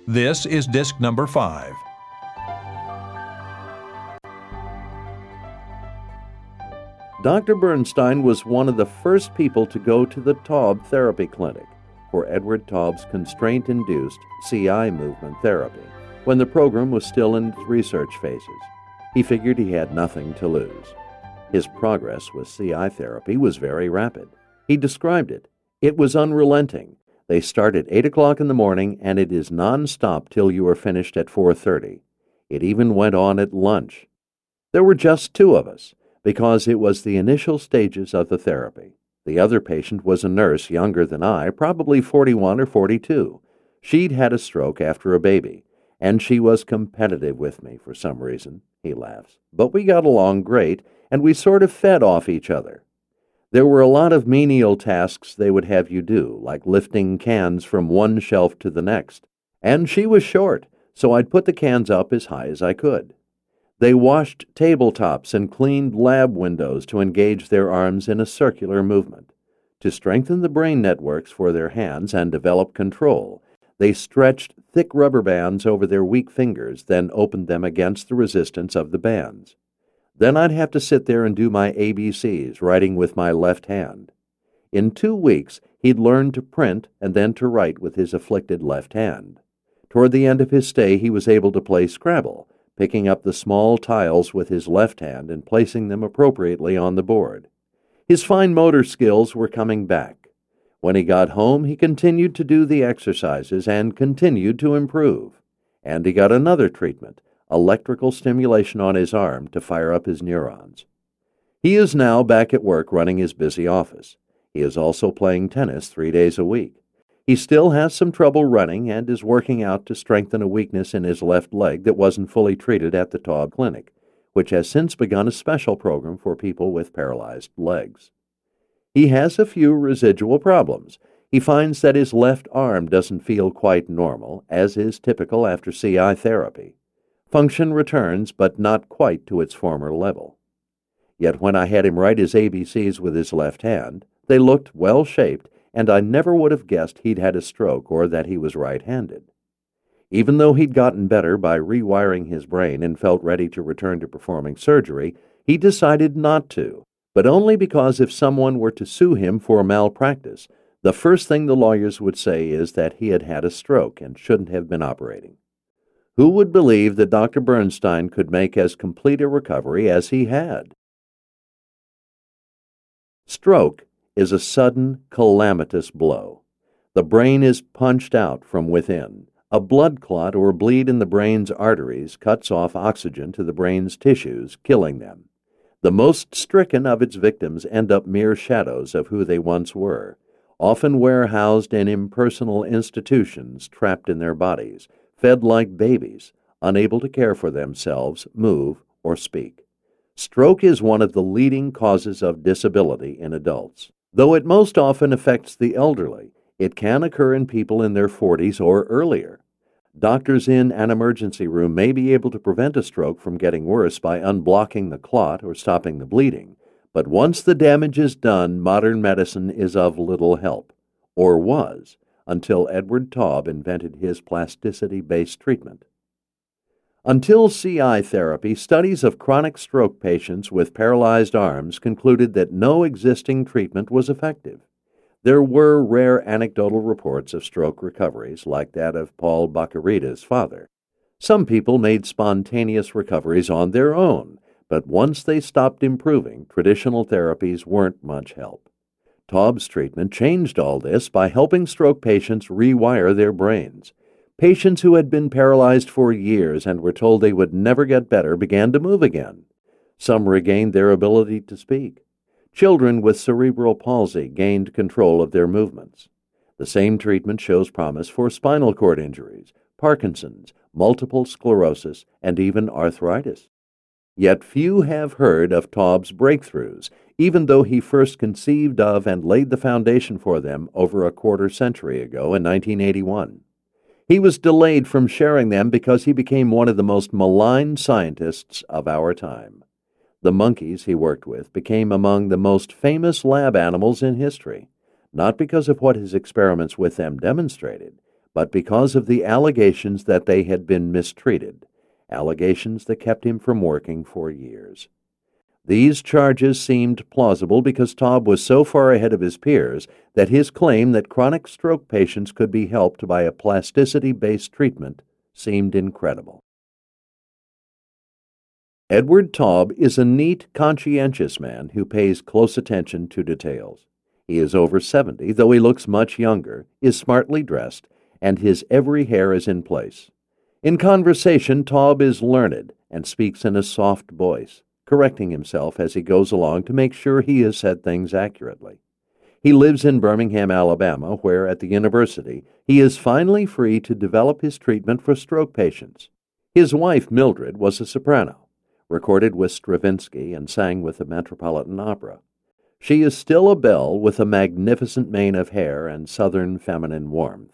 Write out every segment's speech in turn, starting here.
This is disc number 5. Dr. Bernstein was one of the first people to go to the Taub Therapy Clinic for Edward Taub's constraint-induced CI movement therapy when the program was still in its research phases. He figured he had nothing to lose. His progress with CI therapy was very rapid. He described it. It was unrelenting. They start at 8 o'clock in the morning, and it is non-stop till you are finished at 4:30. It even went on at lunch. There were just 2 of us, because it was the initial stages of the therapy. The other patient was a nurse younger than I, probably 41 or 42. She'd had a stroke after a baby, and she was competitive with me for some reason, he laughs. But we got along great, and we sort of fed off each other. There were a lot of menial tasks they would have you do, like lifting cans from one shelf to the next. And she was short, so I'd put the cans up as high as I could. They washed tabletops and cleaned lab windows to engage their arms in a circular movement. To strengthen the brain networks for their hands and develop control, they stretched thick rubber bands over their weak fingers, then opened them against the resistance of the bands. Then I'd have to sit there and do my ABCs, writing with my left hand. In 2 weeks, he'd learned to print and then to write with his afflicted left hand. Toward the end of his stay, he was able to play Scrabble, picking up the small tiles with his left hand and placing them appropriately on the board. His fine motor skills were coming back. When he got home, he continued to do the exercises and continued to improve. And he got another treatment, electrical stimulation on his arm to fire up his neurons. He is now back at work running his busy office. He is also playing tennis 3 days a week. He still has some trouble running and is working out to strengthen a weakness in his left leg that wasn't fully treated at the Taub Clinic, which has since begun a special program for people with paralyzed legs. He has a few residual problems. He finds that his left arm doesn't feel quite normal, as is typical after CI therapy. Function returns, but not quite to its former level. Yet when I had him write his ABCs with his left hand, they looked well-shaped, and I never would have guessed he'd had a stroke or that he was right-handed. Even though he'd gotten better by rewiring his brain and felt ready to return to performing surgery, he decided not to, but only because if someone were to sue him for malpractice, the first thing the lawyers would say is that he had had a stroke and shouldn't have been operating. Who would believe that Dr. Bernstein could make as complete a recovery as he had? Stroke is a sudden, calamitous blow. The brain is punched out from within. A blood clot or bleed in the brain's arteries cuts off oxygen to the brain's tissues, killing them. The most stricken of its victims end up mere shadows of who they once were, often warehoused in impersonal institutions trapped in their bodies, fed like babies, unable to care for themselves, move, or speak. Stroke is one of the leading causes of disability in adults. Though it most often affects the elderly, it can occur in people in their 40s or earlier. Doctors in an emergency room may be able to prevent a stroke from getting worse by unblocking the clot or stopping the bleeding, but once the damage is done, modern medicine is of little help, or was, until Edward Taub invented his plasticity-based treatment. Until CI therapy, studies of chronic stroke patients with paralyzed arms concluded that no existing treatment was effective. There were rare anecdotal reports of stroke recoveries, like that of Paul Baccarita's father. Some people made spontaneous recoveries on their own, but once they stopped improving, traditional therapies weren't much help. Taub's treatment changed all this by helping stroke patients rewire their brains. Patients who had been paralyzed for years and were told they would never get better began to move again. Some regained their ability to speak. Children with cerebral palsy gained control of their movements. The same treatment shows promise for spinal cord injuries, Parkinson's, multiple sclerosis, and even arthritis. Yet few have heard of Taub's breakthroughs, even though he first conceived of and laid the foundation for them over a quarter century ago in 1981. He was delayed from sharing them because he became one of the most maligned scientists of our time. The monkeys he worked with became among the most famous lab animals in history, not because of what his experiments with them demonstrated, but because of the allegations that they had been mistreated, allegations that kept him from working for years. These charges seemed plausible because Taub was so far ahead of his peers that his claim that chronic stroke patients could be helped by a plasticity-based treatment seemed incredible. Edward Taub is a neat, conscientious man who pays close attention to details. He is over 70, though he looks much younger, is smartly dressed, and his every hair is in place. In conversation, Taub is learned and speaks in a soft voice, correcting himself as he goes along to make sure he has said things accurately. He lives in Birmingham, Alabama, where at the university he is finally free to develop his treatment for stroke patients. His wife, Mildred, was a soprano, recorded with Stravinsky and sang with the Metropolitan Opera. She is still a belle with a magnificent mane of hair and southern feminine warmth.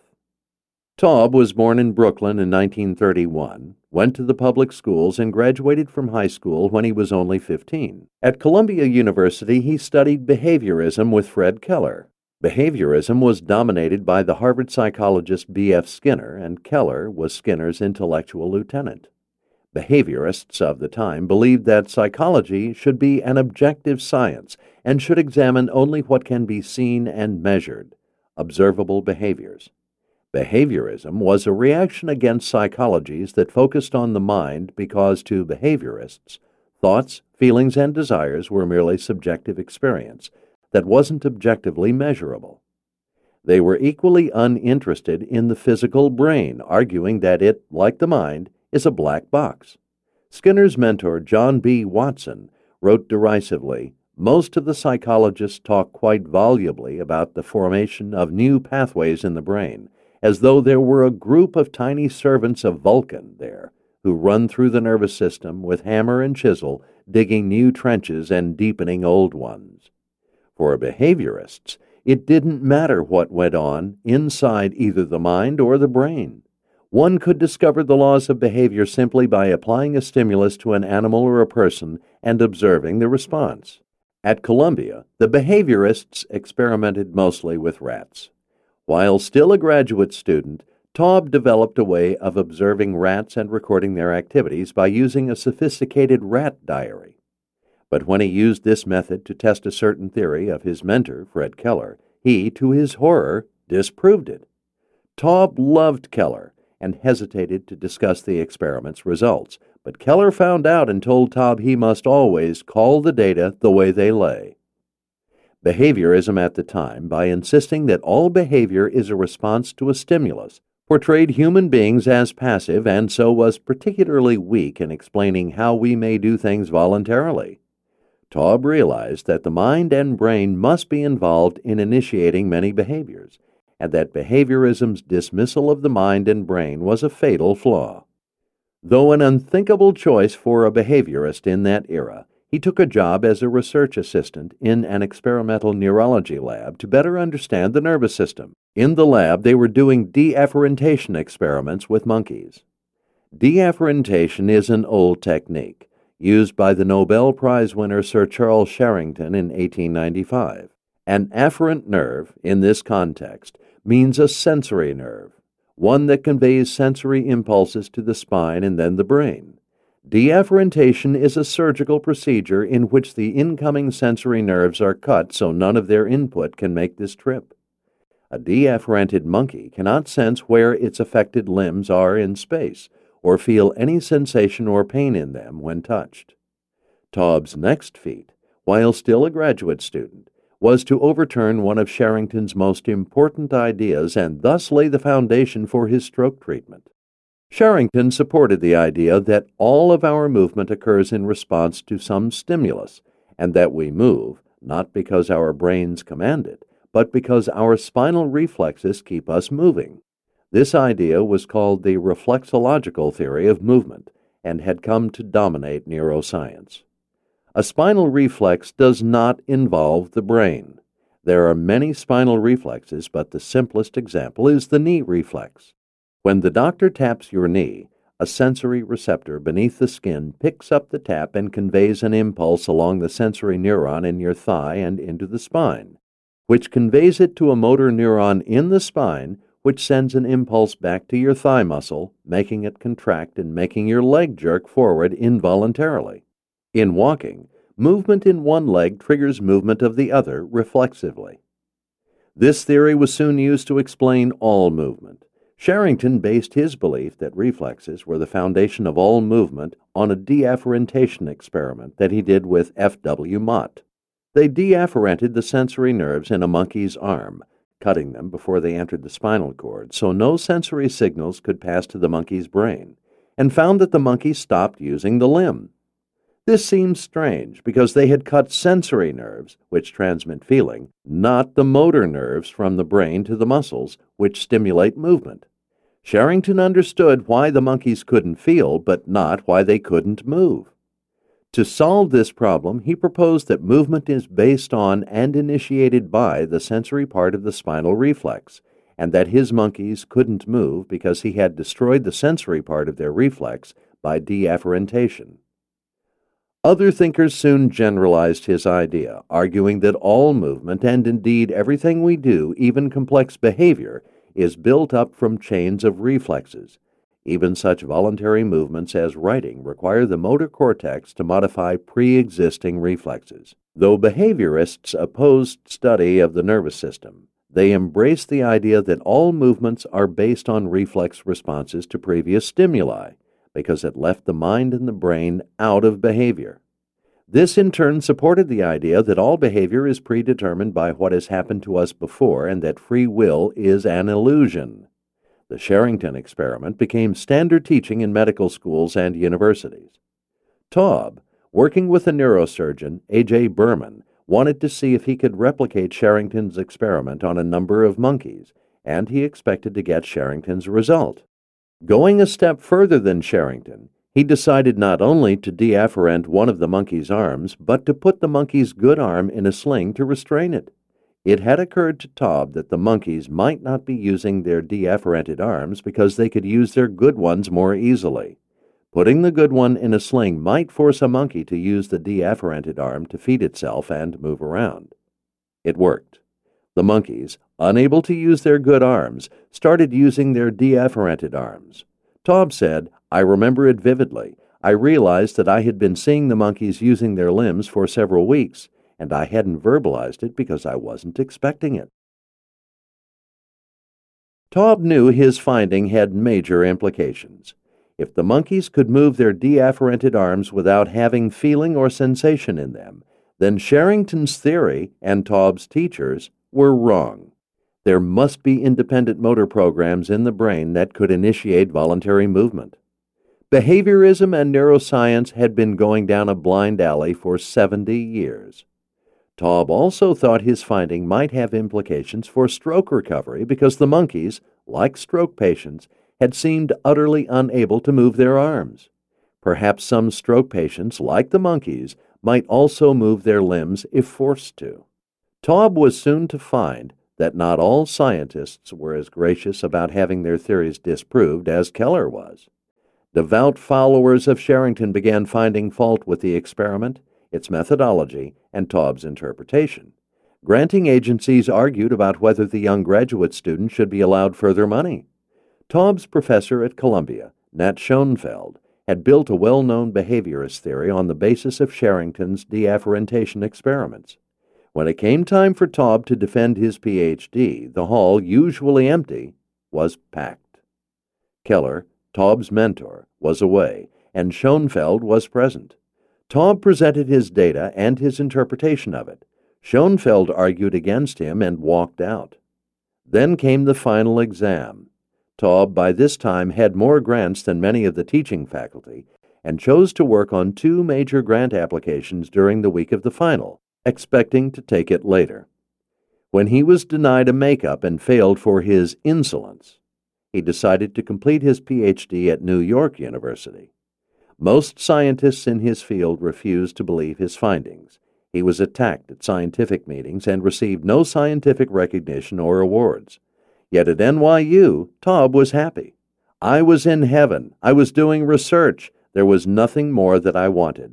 Taub was born in Brooklyn in 1931, went to the public schools, and graduated from high school when he was only 15. At Columbia University, he studied behaviorism with Fred Keller. Behaviorism was dominated by the Harvard psychologist B.F. Skinner, and Keller was Skinner's intellectual lieutenant. Behaviorists of the time believed that psychology should be an objective science and should examine only what can be seen and measured, observable behaviors. Behaviorism was a reaction against psychologies that focused on the mind because, to behaviorists, thoughts, feelings, and desires were merely subjective experience that wasn't objectively measurable. They were equally uninterested in the physical brain, arguing that it, like the mind, is a black box. Skinner's mentor, John B. Watson, wrote derisively, "Most of the psychologists talk quite volubly about the formation of new pathways in the brain, as though there were a group of tiny servants of Vulcan there, who run through the nervous system with hammer and chisel, digging new trenches and deepening old ones." For behaviorists, it didn't matter what went on inside either the mind or the brain. One could discover the laws of behavior simply by applying a stimulus to an animal or a person and observing the response. At Columbia, the behaviorists experimented mostly with rats. While still a graduate student, Taub developed a way of observing rats and recording their activities by using a sophisticated rat diary. But when he used this method to test a certain theory of his mentor, Fred Keller, he, to his horror, disproved it. Taub loved Keller and hesitated to discuss the experiment's results, but Keller found out and told Taub he must always call the data the way they lay. Behaviorism at the time, by insisting that all behavior is a response to a stimulus, portrayed human beings as passive and so was particularly weak in explaining how we may do things voluntarily. Taub realized that the mind and brain must be involved in initiating many behaviors, and that behaviorism's dismissal of the mind and brain was a fatal flaw. Though an unthinkable choice for a behaviorist in that era, he took a job as a research assistant in an experimental neurology lab to better understand the nervous system. In the lab, they were doing deafferentation experiments with monkeys. Deafferentation is an old technique, used by the Nobel Prize winner Sir Charles Sherrington in 1895. An afferent nerve, in this context, means a sensory nerve, one that conveys sensory impulses to the spine and then the brain. Deafferentation is a surgical procedure in which the incoming sensory nerves are cut so none of their input can make this trip. A deafferented monkey cannot sense where its affected limbs are in space, or feel any sensation or pain in them when touched. Taub's next feat, while still a graduate student, was to overturn one of Sherrington's most important ideas and thus lay the foundation for his stroke treatment. Sherrington supported the idea that all of our movement occurs in response to some stimulus, and that we move, not because our brains command it, but because our spinal reflexes keep us moving. This idea was called the reflexological theory of movement, and had come to dominate neuroscience. A spinal reflex does not involve the brain. There are many spinal reflexes, but the simplest example is the knee reflex. When the doctor taps your knee, a sensory receptor beneath the skin picks up the tap and conveys an impulse along the sensory neuron in your thigh and into the spine, which conveys it to a motor neuron in the spine, which sends an impulse back to your thigh muscle, making it contract and making your leg jerk forward involuntarily. In walking, movement in one leg triggers movement of the other reflexively. This theory was soon used to explain all movement. Sherrington based his belief that reflexes were the foundation of all movement on a deafferentation experiment that he did with F.W. Mott. They deafferented the sensory nerves in a monkey's arm, cutting them before they entered the spinal cord so no sensory signals could pass to the monkey's brain, and found that the monkey stopped using the limb. This seems strange because they had cut sensory nerves, which transmit feeling, not the motor nerves from the brain to the muscles, which stimulate movement. Sherrington understood why the monkeys couldn't feel, but not why they couldn't move. To solve this problem, he proposed that movement is based on and initiated by the sensory part of the spinal reflex, and that his monkeys couldn't move because he had destroyed the sensory part of their reflex by deafferentation. Other thinkers soon generalized his idea, arguing that all movement, and indeed everything we do, even complex behavior, is built up from chains of reflexes. Even such voluntary movements as writing require the motor cortex to modify pre-existing reflexes. Though behaviorists opposed study of the nervous system, they embraced the idea that all movements are based on reflex responses to previous stimuli, because it left the mind and the brain out of behavior. This in turn supported the idea that all behavior is predetermined by what has happened to us before and that free will is an illusion. The Sherrington experiment became standard teaching in medical schools and universities. Taub, working with a neurosurgeon, A.J. Berman, wanted to see if he could replicate Sherrington's experiment on a number of monkeys, and he expected to get Sherrington's result. Going a step further than Sherrington, he decided not only to deafferent one of the monkey's arms, but to put the monkey's good arm in a sling to restrain it. It had occurred to Taub that the monkeys might not be using their deafferented arms because they could use their good ones more easily. Putting the good one in a sling might force a monkey to use the deafferented arm to feed itself and move around. It worked. The monkeys, unable to use their good arms, started using their deafferented arms. Taub said, "I remember it vividly. I realized that I had been seeing the monkeys using their limbs for several weeks, and I hadn't verbalized it because I wasn't expecting it." Taub knew his finding had major implications. If the monkeys could move their deafferented arms without having feeling or sensation in them, then Sherrington's theory and Taub's teachers were wrong. There must be independent motor programs in the brain that could initiate voluntary movement. Behaviorism and neuroscience had been going down a blind alley for 70 years. Taub also thought his finding might have implications for stroke recovery because the monkeys, like stroke patients, had seemed utterly unable to move their arms. Perhaps some stroke patients, like the monkeys, might also move their limbs if forced to. Taub was soon to find that not all scientists were as gracious about having their theories disproved as Keller was. Devout followers of Sherrington began finding fault with the experiment, its methodology, and Taub's interpretation. Granting agencies argued about whether the young graduate student should be allowed further money. Taub's professor at Columbia, Nat Schoenfeld, had built a well-known behaviorist theory on the basis of Sherrington's deafferentation experiments. When it came time for Taub to defend his Ph.D., the hall, usually empty, was packed. Keller, Taub's mentor, was away, and Schoenfeld was present. Taub presented his data and his interpretation of it. Schoenfeld argued against him and walked out. Then came the final exam. Taub, by this time, had more grants than many of the teaching faculty, and chose to work on 2 major grant applications during the week of the final, expecting to take it later. When he was denied a makeup and failed for his insolence, he decided to complete his Ph.D. at New York University. Most scientists in his field refused to believe his findings. He was attacked at scientific meetings and received no scientific recognition or awards. Yet at NYU, Taub was happy. "I was in heaven. I was doing research. There was nothing more that I wanted."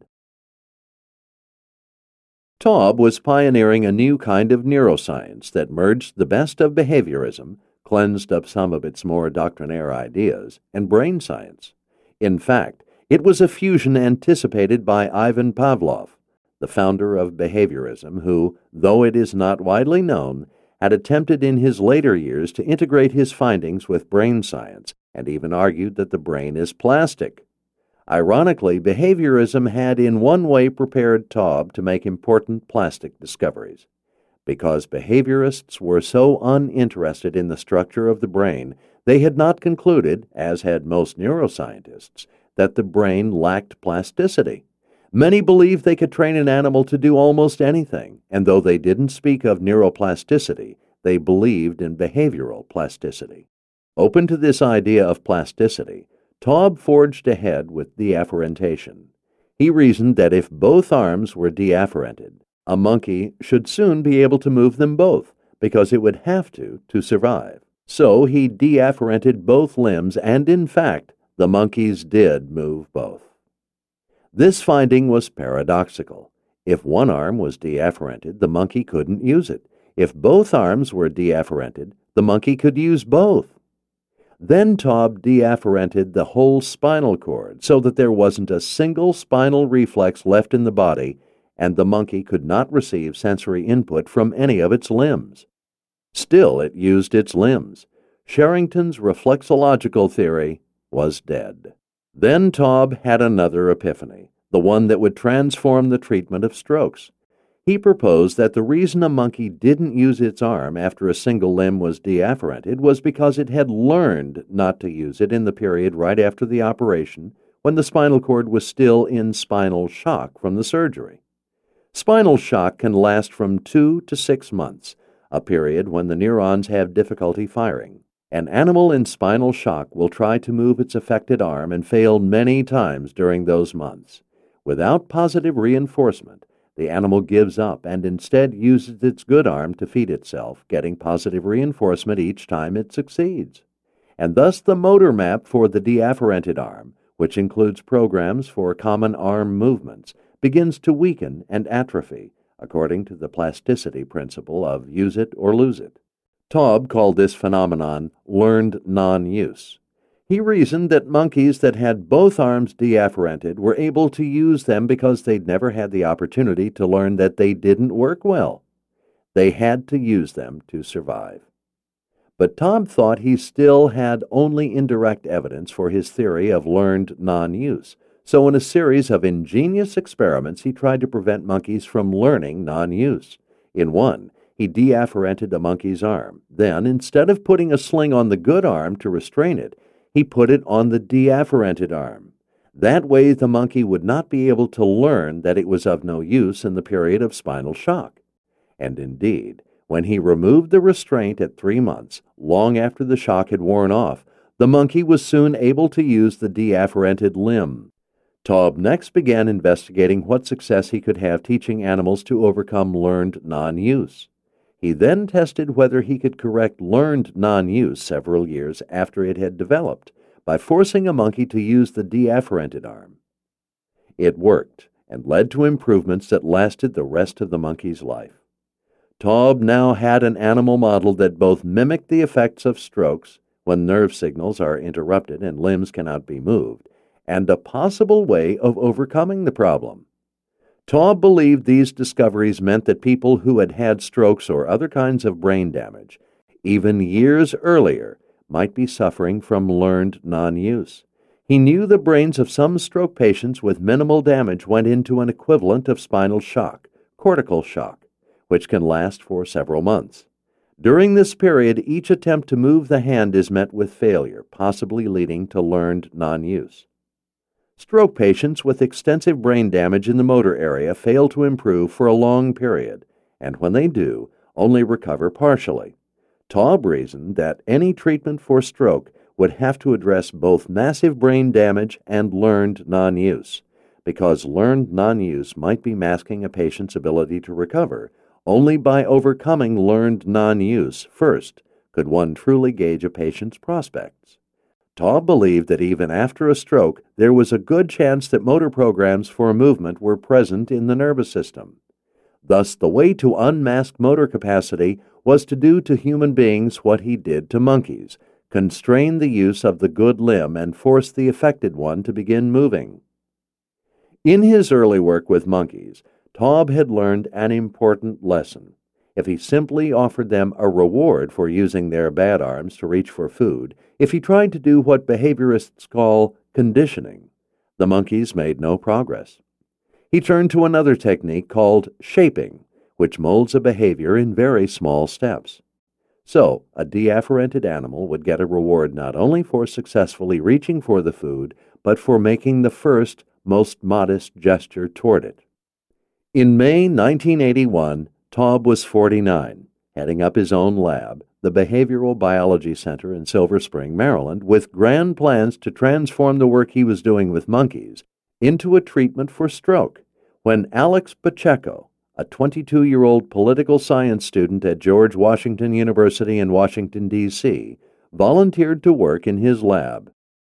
Taub was pioneering a new kind of neuroscience that merged the best of behaviorism, cleansed of some of its more doctrinaire ideas, and brain science. In fact, it was a fusion anticipated by Ivan Pavlov, the founder of behaviorism, who, though it is not widely known, had attempted in his later years to integrate his findings with brain science and even argued that the brain is plastic. Ironically, behaviorism had in one way prepared Taube to make important plastic discoveries. Because behaviorists were so uninterested in the structure of the brain, they had not concluded, as had most neuroscientists, that the brain lacked plasticity. Many believed they could train an animal to do almost anything, and though they didn't speak of neuroplasticity, they believed in behavioral plasticity. Open to this idea of plasticity, Taube forged ahead with deafferentation. He reasoned that if both arms were deafferented, a monkey should soon be able to move them both, because it would have to survive. So he deafferented both limbs, and in fact, the monkeys did move both. This finding was paradoxical. If one arm was deafferented, the monkey couldn't use it. If both arms were deafferented, the monkey could use both. Then Taube deafferented the whole spinal cord so that there wasn't a single spinal reflex left in the body, and the monkey could not receive sensory input from any of its limbs. Still, it used its limbs. Sherrington's reflexological theory was dead. Then Taube had another epiphany, the one that would transform the treatment of strokes. He proposed that the reason a monkey didn't use its arm after a single limb was deafferented was because it had learned not to use it in the period right after the operation, when the spinal cord was still in spinal shock from the surgery. Spinal shock can last from 2 to 6 months, a period when the neurons have difficulty firing. An animal in spinal shock will try to move its affected arm and fail many times during those months. Without positive reinforcement, the animal gives up and instead uses its good arm to feed itself, getting positive reinforcement each time it succeeds. And thus the motor map for the deafferented arm, which includes programs for common arm movements, begins to weaken and atrophy, according to the plasticity principle of use it or lose it. Taube called this phenomenon learned non-use. He reasoned that monkeys that had both arms deafferented were able to use them because they'd never had the opportunity to learn that they didn't work well. They had to use them to survive. But Taube thought he still had only indirect evidence for his theory of learned non-use. So in a series of ingenious experiments, he tried to prevent monkeys from learning non-use. In one, he deafferented a monkey's arm. Then, instead of putting a sling on the good arm to restrain it, he put it on the deafferented arm. That way, the monkey would not be able to learn that it was of no use in the period of spinal shock. And indeed, when he removed the restraint at 3 months, long after the shock had worn off, the monkey was soon able to use the deafferented limb. Taube next began investigating what success he could have teaching animals to overcome learned non-use. He then tested whether he could correct learned non-use several years after it had developed by forcing a monkey to use the deafferented arm. It worked and led to improvements that lasted the rest of the monkey's life. Taube now had an animal model that both mimicked the effects of strokes, when nerve signals are interrupted and limbs cannot be moved, and a possible way of overcoming the problem. Taube believed these discoveries meant that people who had had strokes or other kinds of brain damage, even years earlier, might be suffering from learned non-use. He knew the brains of some stroke patients with minimal damage went into an equivalent of spinal shock, cortical shock, which can last for several months. During this period, each attempt to move the hand is met with failure, possibly leading to learned non-use. Stroke patients with extensive brain damage in the motor area fail to improve for a long period, and when they do, only recover partially. Taube reasoned that any treatment for stroke would have to address both massive brain damage and learned non-use, because learned non-use might be masking a patient's ability to recover. Only by overcoming learned non-use first could one truly gauge a patient's prospects. Taube believed that even after a stroke, there was a good chance that motor programs for movement were present in the nervous system. Thus, the way to unmask motor capacity was to do to human beings what he did to monkeys, constrain the use of the good limb and force the affected one to begin moving. In his early work with monkeys, Taub had learned an important lesson. If he simply offered them a reward for using their bad arms to reach for food, if he tried to do what behaviorists call conditioning, the monkeys made no progress. He turned to another technique called shaping, which molds a behavior in very small steps. So, a deafferented animal would get a reward not only for successfully reaching for the food, but for making the first, most modest gesture toward it. In May 1981, Taub was 49, heading up his own lab, the Behavioral Biology Center in Silver Spring, Maryland, with grand plans to transform the work he was doing with monkeys into a treatment for stroke, when Alex Pacheco, a 22-year-old political science student at George Washington University in Washington, D.C., volunteered to work in his lab.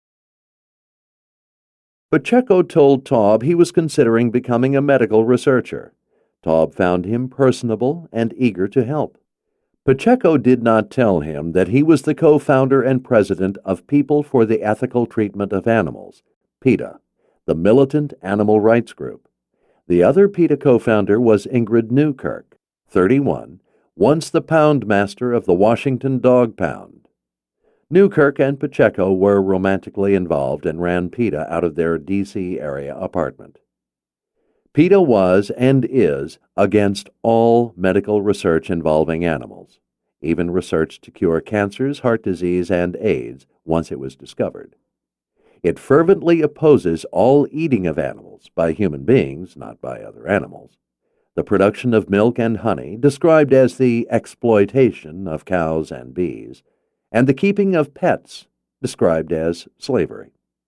Pacheco told Taub he was considering becoming a medical researcher. Taub found him personable and eager to help. Pacheco did not tell him that he was the co-founder and president of People for the Ethical Treatment of Animals, PETA, the militant animal rights group. The other PETA co-founder was Ingrid Newkirk, 31, once the poundmaster of the Washington Dog Pound. Newkirk and Pacheco were romantically involved and ran PETA out of their D.C. area apartment. PETA was and is against all medical research involving animals, even research to cure cancers, heart disease, and AIDS once it was discovered. It fervently opposes all eating of animals by human beings, not by other animals, the production of milk and honey, described as the exploitation of cows and bees, and the keeping of pets, described as slavery.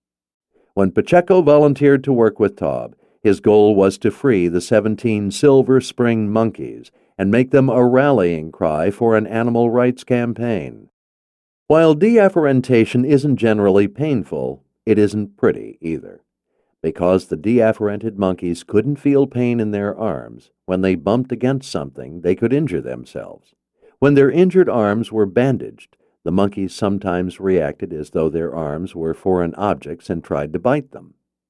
When Pacheco volunteered to work with Taub, his goal was to free the 17 Silver Spring monkeys and make them a rallying cry for an animal rights campaign. While deafferentation isn't generally painful, it isn't pretty either. Because the deafferented monkeys couldn't feel pain in their arms, when they bumped against something, they could injure themselves. When their injured arms were bandaged, the monkeys sometimes reacted as though their arms were foreign objects and tried to bite them.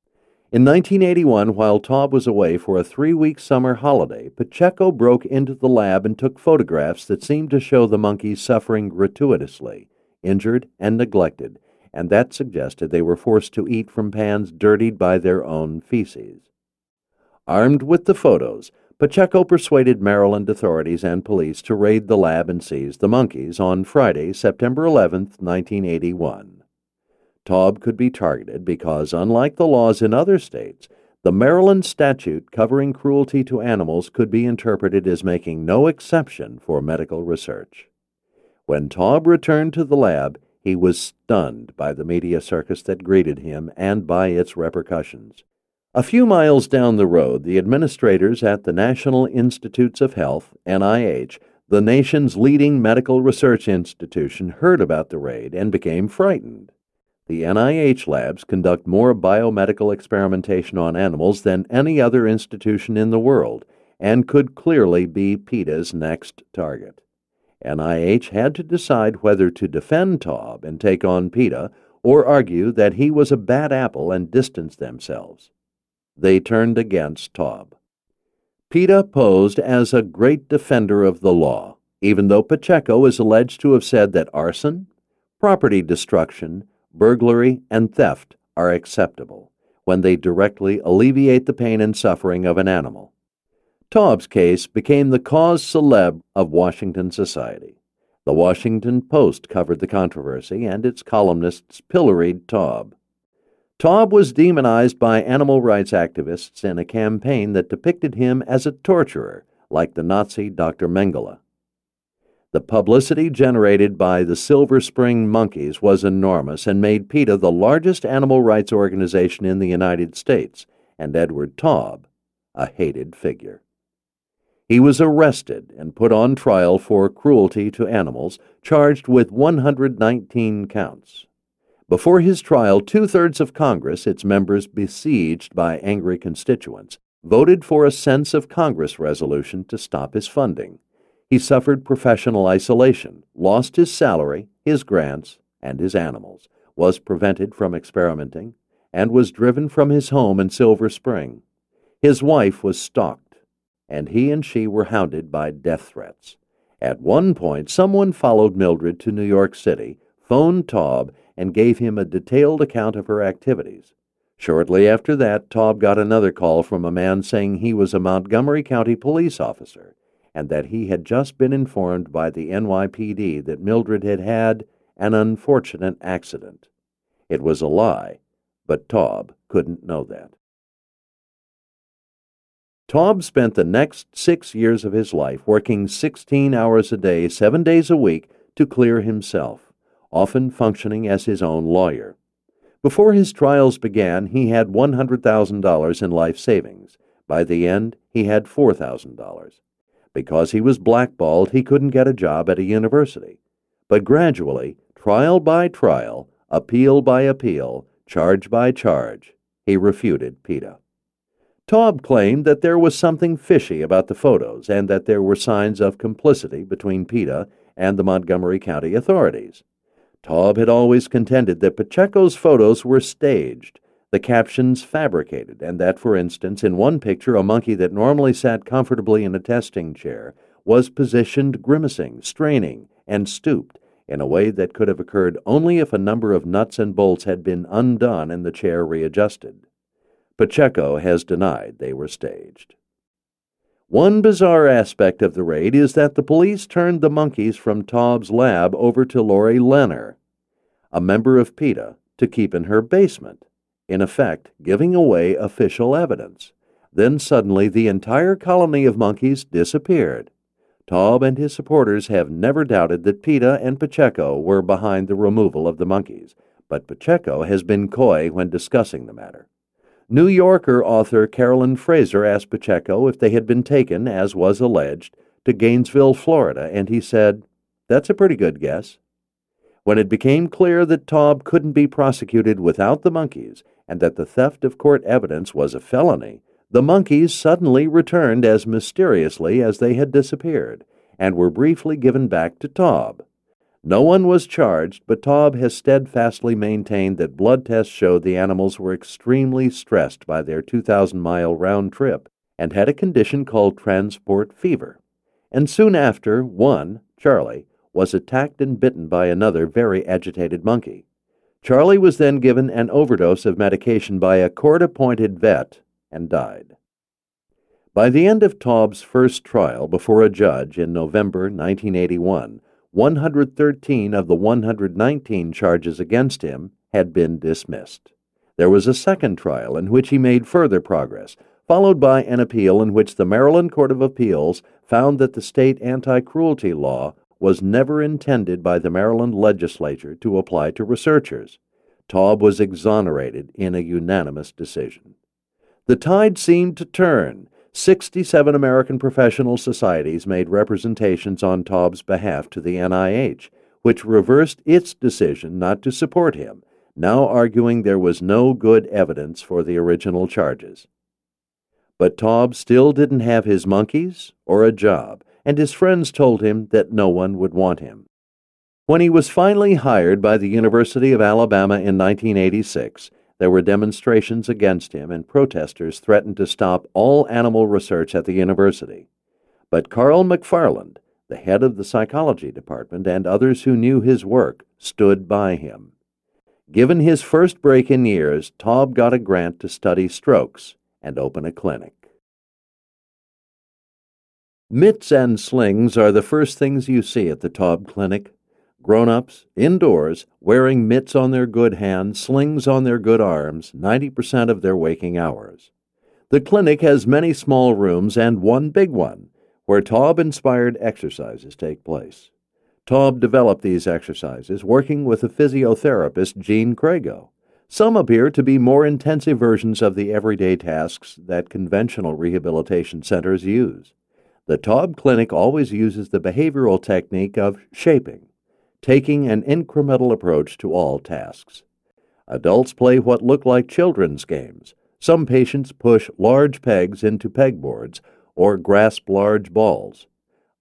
In 1981, while Taub was away for a 3-week summer holiday, Pacheco broke into the lab and took photographs that seemed to show the monkeys suffering gratuitously, injured and neglected, and that suggested they were forced to eat from pans dirtied by their own feces. Armed with the photos, Pacheco persuaded Maryland authorities and police to raid the lab and seize the monkeys on Friday, September 11, 1981. Taub could be targeted because, unlike the laws in other states, the Maryland statute covering cruelty to animals could be interpreted as making no exception for medical research. When Taub returned to the lab, he was stunned by the media circus that greeted him and by its repercussions. A few miles down the road, the administrators at the National Institutes of Health, NIH, the nation's leading medical research institution, heard about the raid and became frightened. The NIH labs conduct more biomedical experimentation on animals than any other institution in the world and could clearly be PETA's next target. NIH had to decide whether to defend Taub and take on PETA or argue that he was a bad apple and distance themselves. They turned against Taub. PETA posed as a great defender of the law, even though Pacheco is alleged to have said that arson, property destruction, burglary, and theft are acceptable when they directly alleviate the pain and suffering of an animal. Taub's case became the cause célèbre of Washington society. The Washington Post covered the controversy, and its columnists pilloried Taub. Taub was demonized by animal rights activists in a campaign that depicted him as a torturer, like the Nazi Dr. Mengele. The publicity generated by the Silver Spring monkeys was enormous and made PETA the largest animal rights organization in the United States, and Edward Taub a hated figure. He was arrested and put on trial for cruelty to animals, charged with 119 counts. Before his trial, 2/3 of Congress, its members besieged by angry constituents, voted for a sense of Congress resolution to stop his funding. He suffered professional isolation, lost his salary, his grants, and his animals, was prevented from experimenting, and was driven from his home in Silver Spring. His wife was stalked, and he and she were hounded by death threats. At one point, someone followed Mildred to New York City, phoned Taub, and gave him a detailed account of her activities. Shortly after that, Taub got another call from a man saying he was a Montgomery County police officer and that he had just been informed by the NYPD that Mildred had had an unfortunate accident. It was a lie, but Taub couldn't know that. Taub spent the next 6 years of his life working 16 hours a day, 7 days a week, to clear himself, often functioning as his own lawyer. Before his trials began, he had $100,000 in life savings. By the end, he had $4,000. Because he was blackballed, he couldn't get a job at a university. But gradually, trial by trial, appeal by appeal, charge by charge, he refuted PETA. Taub claimed that there was something fishy about the photos and that there were signs of complicity between PETA and the Montgomery County authorities. Taub had always contended that Pacheco's photos were staged, the captions fabricated, and that, for instance, in one picture a monkey that normally sat comfortably in a testing chair was positioned grimacing, straining, and stooped in a way that could have occurred only if a number of nuts and bolts had been undone and the chair readjusted. Pacheco has denied they were staged. One bizarre aspect of the raid is that the police turned the monkeys from Taub's lab over to Lori Lenner, a member of PETA, to keep in her basement, in effect giving away official evidence. Then suddenly the entire colony of monkeys disappeared. Taub and his supporters have never doubted that PETA and Pacheco were behind the removal of the monkeys, but Pacheco has been coy when discussing the matter. New Yorker author Carolyn Fraser asked Pacheco if they had been taken, as was alleged, to Gainesville, Florida, and he said, "That's a pretty good guess." When it became clear that Taub couldn't be prosecuted without the monkeys and that the theft of court evidence was a felony, the monkeys suddenly returned as mysteriously as they had disappeared and were briefly given back to Taub. No one was charged, but Taub has steadfastly maintained that blood tests showed the animals were extremely stressed by their 2,000-mile round trip and had a condition called transport fever. And soon after, one, Charlie, was attacked and bitten by another very agitated monkey. Charlie was then given an overdose of medication by a court-appointed vet and died. By the end of Taub's first trial before a judge in November 1981, 113 of the 119 charges against him had been dismissed. There was a second trial in which he made further progress, followed by an appeal in which the Maryland Court of Appeals found that the state anti-cruelty law was never intended by the Maryland legislature to apply to researchers. Taub was exonerated in a unanimous decision. The tide seemed to turn. 67 American professional societies made representations on Taub's behalf to the NIH, which reversed its decision not to support him, now arguing there was no good evidence for the original charges. But Taub still didn't have his monkeys or a job, and his friends told him that no one would want him. When he was finally hired by the University of Alabama in 1986, there were demonstrations against him, and protesters threatened to stop all animal research at the university. But Carl McFarland, the head of the psychology department, and others who knew his work stood by him. Given his first break in years, Taub got a grant to study strokes and open a clinic. Mitts and slings are the first things you see at the Taub Clinic. Grown-ups, indoors, wearing mitts on their good hands, slings on their good arms, 90% of their waking hours. The clinic has many small rooms and one big one, where Taub-inspired exercises take place. Taub developed these exercises working with the physiotherapist Gene Crago. Some appear to be more intensive versions of the everyday tasks that conventional rehabilitation centers use. The Taub Clinic always uses the behavioral technique of shaping, taking an incremental approach to all tasks. Adults play what look like children's games. Some patients push large pegs into pegboards or grasp large balls.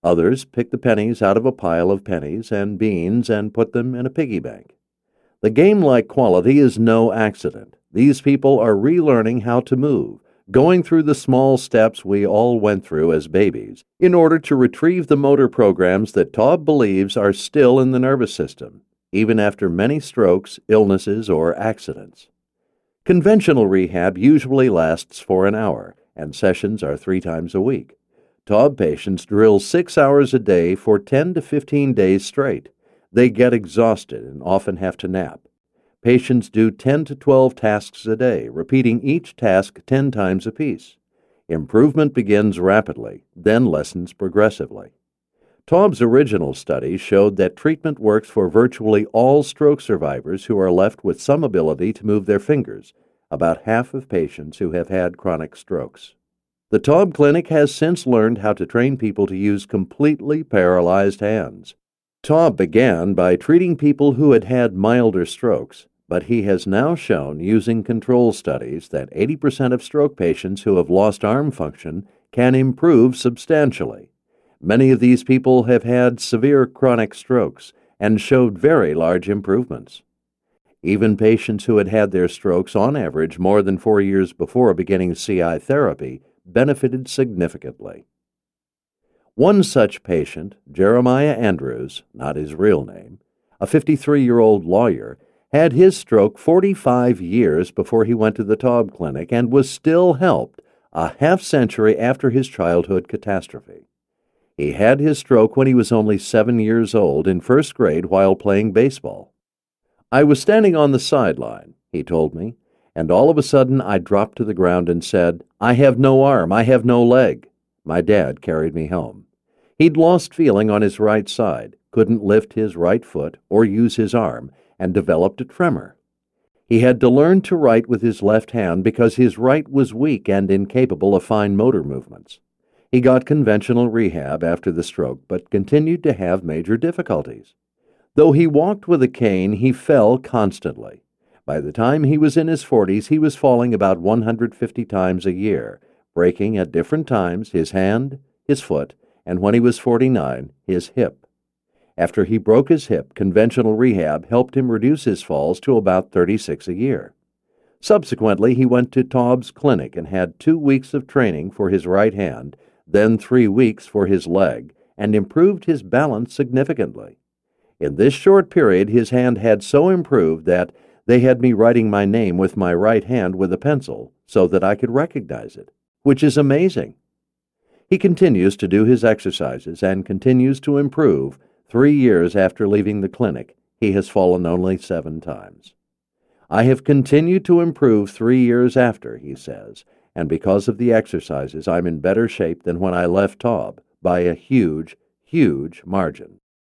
Others pick the pennies out of a pile of pennies and beans and put them in a piggy bank. The game-like quality is no accident. These people are relearning how to move, going through the small steps we all went through as babies, in order to retrieve the motor programs that Taub believes are still in the nervous system, even after many strokes, illnesses, or accidents. Conventional rehab usually lasts for an hour, and sessions are 3 times a week. Taub patients drill 6 hours a day for 10 to 15 days straight. They get exhausted and often have to nap. Patients do 10 to 12 tasks a day, repeating each task 10 times apiece. Improvement begins rapidly, then lessens progressively. Taub's original study showed that treatment works for virtually all stroke survivors who are left with some ability to move their fingers, about half of patients who have had chronic strokes. The Taub Clinic has since learned how to train people to use completely paralyzed hands. Taub began by treating people who had had milder strokes, but he has now shown using control studies that 80% of stroke patients who have lost arm function can improve substantially. Many of these people have had severe chronic strokes and showed very large improvements. Even patients who had had their strokes on average more than 4 years before beginning CI therapy benefited significantly. One such patient, Jeremiah Andrews, not his real name, a 53-year-old lawyer, had his stroke 45 years before he went to the Taub Clinic and was still helped a half-century after his childhood catastrophe. He had his stroke when he was only 7 years old in first grade while playing baseball. "I was standing on the sideline," he told me, "and all of a sudden I dropped to the ground and said, 'I have no arm, I have no leg.' My dad carried me home. He'd lost feeling on his right side, couldn't lift his right foot or use his arm, and developed a tremor. He had to learn to write with his left hand because his right was weak and incapable of fine motor movements. He got conventional rehab after the stroke, but continued to have major difficulties. Though he walked with a cane, he fell constantly. By the time he was in his 40s, he was falling about 150 times a year, breaking at different times his hand, his foot, and when he was 49, his hip. After he broke his hip, conventional rehab helped him reduce his falls to about 36 a year. Subsequently, he went to Taub's clinic and had 2 weeks of training for his right hand, then 3 weeks for his leg, and improved his balance significantly. In this short period, his hand had so improved that they had me writing my name with my right hand with a pencil so that I could recognize it, which is amazing. He continues to do his exercises and continues to improve. 3 years after leaving the clinic, he has fallen only 7 times. "I have continued to improve 3 years after," he says, "and because of the exercises, I'm in better shape than when I left Taub by a huge, huge margin."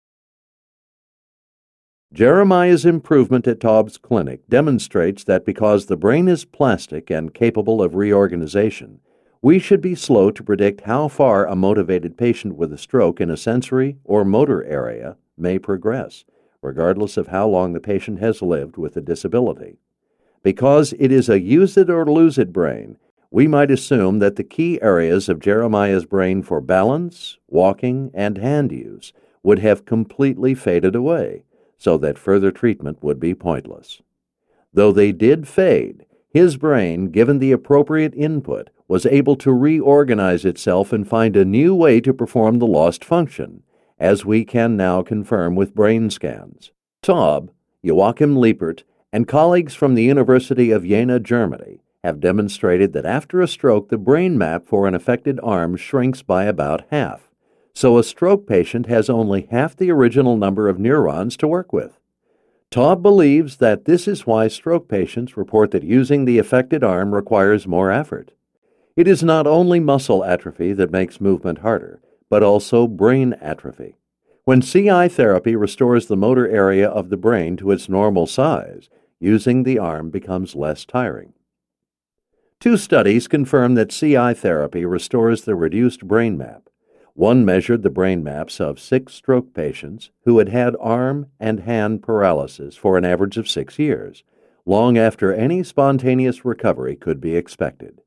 Jeremiah's improvement at Taub's clinic demonstrates that because the brain is plastic and capable of reorganization, we should be slow to predict how far a motivated patient with a stroke in a sensory or motor area may progress, regardless of how long the patient has lived with a disability. Because it is a use-it-or-lose-it brain, we might assume that the key areas of Jeremiah's brain for balance, walking, and hand use would have completely faded away, so that further treatment would be pointless. Though they did fade, his brain, given the appropriate input, was able to reorganize itself and find a new way to perform the lost function, as we can now confirm with brain scans. Taub, Joachim Liepert, and colleagues from the University of Jena, Germany, have demonstrated that after a stroke the brain map for an affected arm shrinks by about half, so a stroke patient has only half the original number of neurons to work with. Taub believes that this is why stroke patients report that using the affected arm requires more effort. It is not only muscle atrophy that makes movement harder, but also brain atrophy. When CI therapy restores the motor area of the brain to its normal size, using the arm becomes less tiring. 2 studies confirm that CI therapy restores the reduced brain map. One measured the brain maps of 6 stroke patients who had had arm and hand paralysis for an average of 6 years, long after any spontaneous recovery could be expected.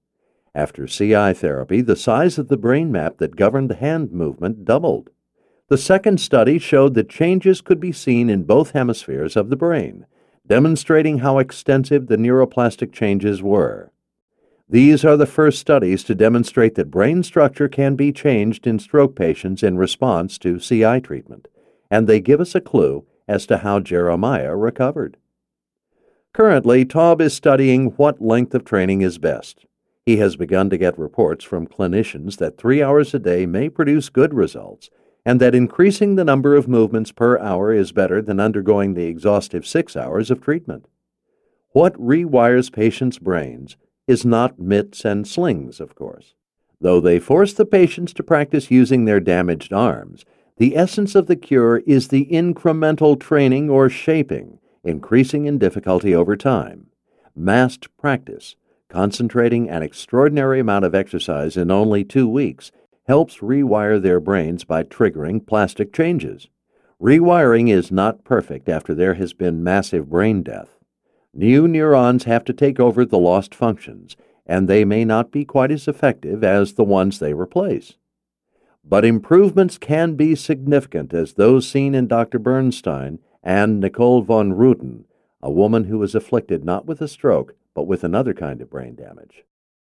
After CI therapy, the size of the brain map that governed hand movement doubled. The second study showed that changes could be seen in both hemispheres of the brain, demonstrating how extensive the neuroplastic changes were. These are the first studies to demonstrate that brain structure can be changed in stroke patients in response to CI treatment, and they give us a clue as to how Jeremiah recovered. Currently, Taub is studying what length of training is best. He has begun to get reports from clinicians that 3 hours a day may produce good results, and that increasing the number of movements per hour is better than undergoing the exhaustive 6 hours of treatment. What rewires patients' brains is not mitts and slings, of course. Though they force the patients to practice using their damaged arms, the essence of the cure is the incremental training or shaping, increasing in difficulty over time. Massed practice, concentrating an extraordinary amount of exercise in only 2 weeks, helps rewire their brains by triggering plastic changes. Rewiring is not perfect after there has been massive brain death. New neurons have to take over the lost functions, and they may not be quite as effective as the ones they replace. But improvements can be significant, as those seen in Dr. Bernstein and Nicole von Ruten, a woman who was afflicted not with a stroke, but with another kind of brain damage.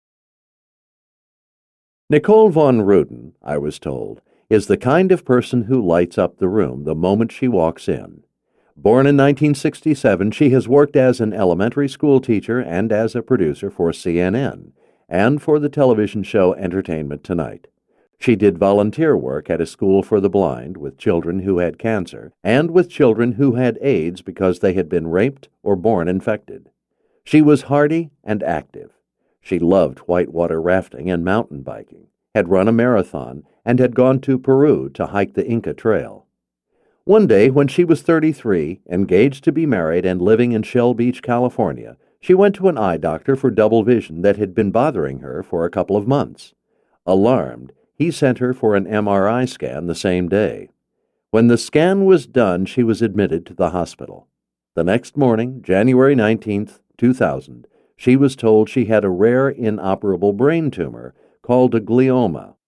Nicole von Ruten, I was told, is the kind of person who lights up the room the moment she walks in. Born in 1967, she has worked as an elementary school teacher and as a producer for CNN and for the television show Entertainment Tonight. She did volunteer work at a school for the blind with children who had cancer and with children who had AIDS because they had been raped or born infected. She was hardy and active. She loved whitewater rafting and mountain biking, had run a marathon, and had gone to Peru to hike the Inca Trail. One day, when she was 33, engaged to be married and living in Shell Beach, California, she went to an eye doctor for double vision that had been bothering her for a couple of months. Alarmed, he sent her for an MRI scan the same day. When the scan was done, she was admitted to the hospital. The next morning, January 19, 2000, she was told she had a rare inoperable brain tumor called a glioma,